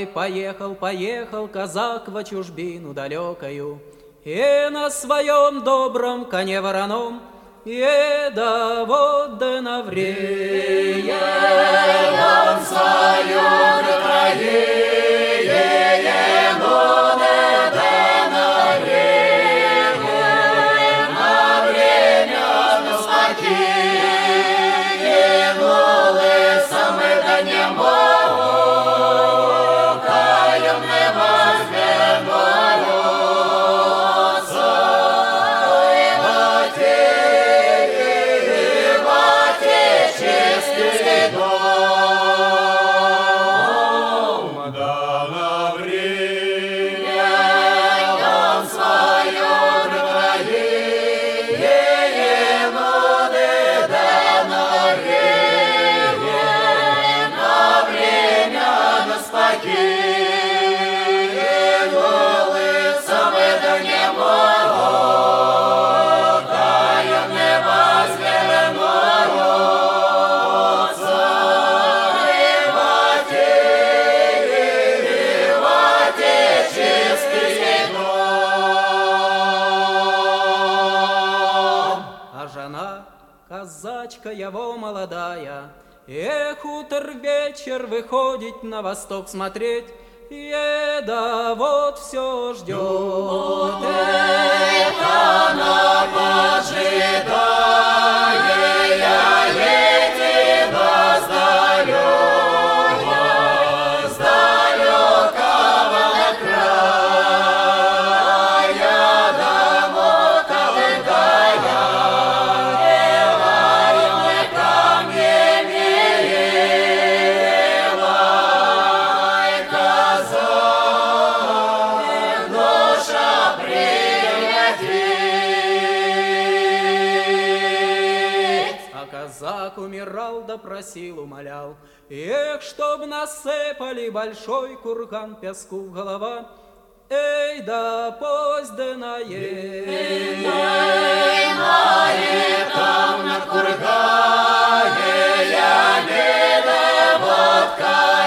поехал, поехал казак во чужбину далекою, и на своем добром коне вороном еда вот да на время он свою краину. Казачка его молодая, эх, утр вечер выходит на восток смотреть, еда вот все ждет. Эх, она поджидает, едет с далекого края домой колыдая. Казак умирал, да просил, умолял, эх, чтоб насыпали большой курган песку в голова, эй, да пусть да наедет. Эй, наедет там над кургане, я видел водка.